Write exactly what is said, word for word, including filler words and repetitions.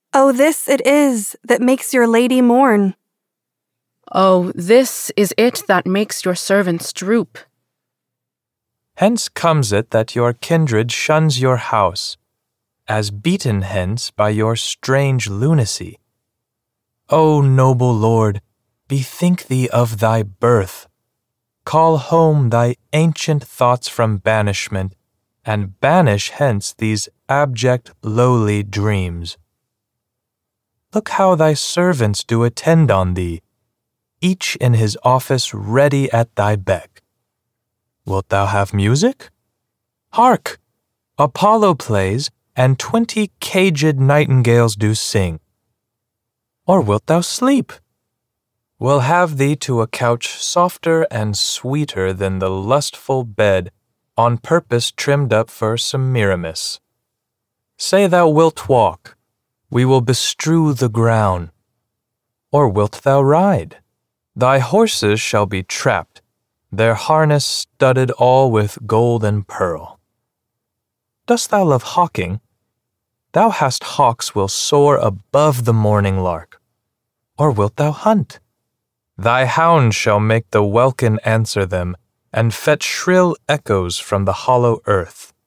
Oh, this it is that makes your lady mourn. Oh, this is it that makes your servants droop. Hence comes it that your kindred shuns your house, as beaten hence by your strange lunacy. O noble lord, bethink thee of thy birth. Call home thy ancient thoughts from banishment, and banish hence these abject, lowly dreams. Look how thy servants do attend on thee, each in his office ready at thy beck. Wilt thou have music? Hark! Apollo plays, and twenty caged nightingales do sing. Or wilt thou sleep? We'll have thee to a couch softer and sweeter than the lustful bed on purpose trimmed up for Semiramis. Say thou wilt walk, we will bestrew the ground. Or wilt thou ride? Thy horses shall be trapped, their harness studded all with gold and pearl. Dost thou love hawking? Thou hast hawks will soar above the morning lark. Or wilt thou hunt? Thy hound shall make the welkin answer them, and fetch shrill echoes from the hollow earth.